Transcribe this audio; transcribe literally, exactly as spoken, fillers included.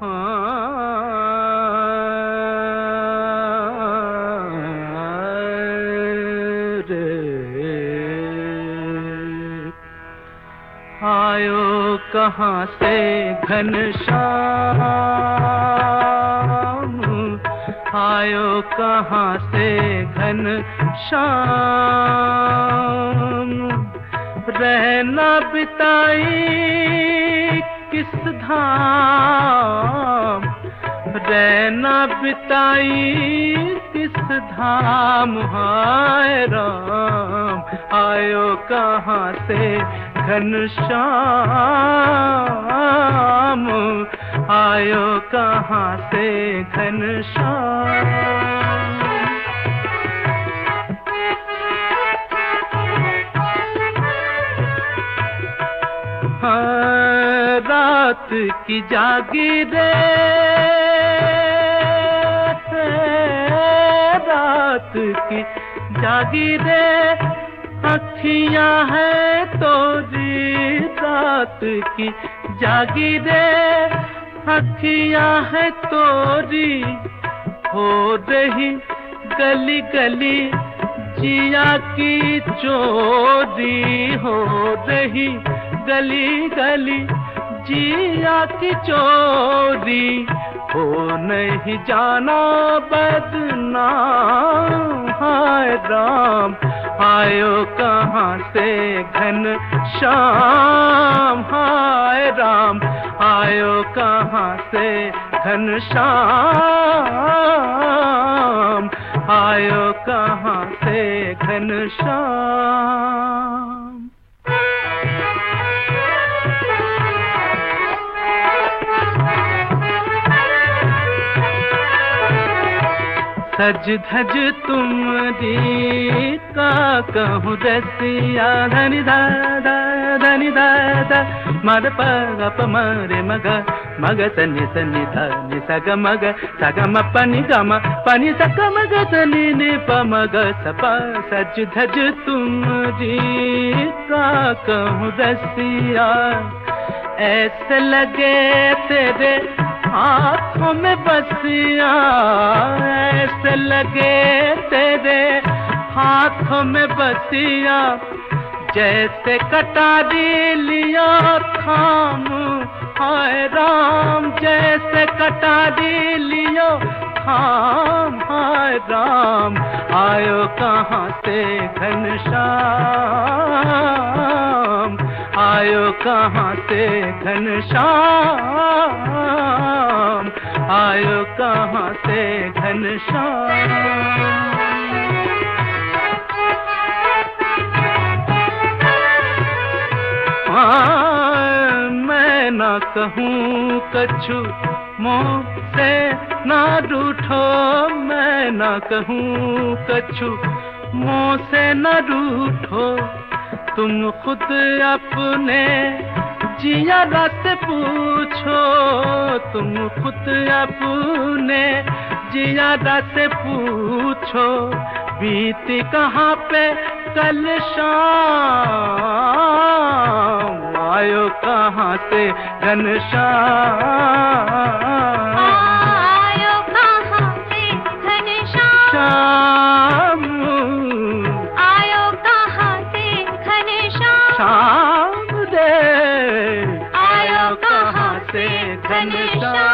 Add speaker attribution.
Speaker 1: आयो कहाँ से घनश्याम, आयो कहाँ से घनश्याम, रहना बिताई किस धाम, रहना बिताई किस धाम। हाय राम आयो कहाँ से घनश्याम, आयो कहाँ से घनश्याम। हाँ, रात की जागीरे, रात की जागीरे अखियां है तोरी, रात की जागीरे अखियां है तोरी, हो रही गली गली जिया की चोरी, हो रही गली गली जिया की चोरी, हो नहीं जाना बदनाम। हाय राम आयो कहाँ से घनश्याम, हाय राम आयो कहाँ से घनश्याम, आयो कहाँ से घनश्याम। सज धज तुमरी का कहूँ रसिया, धनि दादा धनि दादा मद पग प मरे मग, मग सनि सनि धनि सग मग, सग म पनि ग म पनि सग मग सनि नि प मग स प। सज धज तुमरी का कहूँ रसिया, ऐसे लगे तेरे हाथों में बसिया, ऐसे लगे तेरे हाथों में बसिया, जैसे कटारी लिया थाम। हाय राम जैसे कटारी लियो थाम, हाय राम आयो कहाँ से घनश्याम, आयो कहाँ से घनश्याम, आयो कहाँ से घनश्याम। हाँ, मैं न कहूँ कछु मुँह से न रूठो, मैं न कहूँ कछु मुँह से न रूठो, तुम खुद अपने जिया से पूछो, तुम खुद अपने जिया से पूछो, बीती कहाँ पे कल शाम, आयो कहाँ से घनश्याम,
Speaker 2: आयो कहाँ से घनश्याम, आयो कहाँ से घनश्याम,
Speaker 1: शाम रे
Speaker 2: आयो कहाँ से घनश्याम।